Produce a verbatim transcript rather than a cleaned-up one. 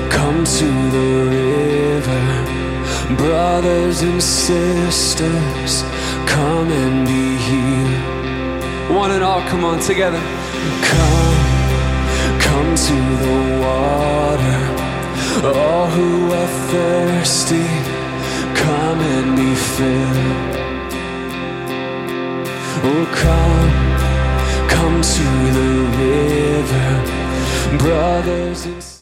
Come to the river, brothers and sisters, come and be healed. One and all, come on, together. Come, come to the water. All who are thirsty, come and be filled. Oh, come, come to the river, brothers and sisters.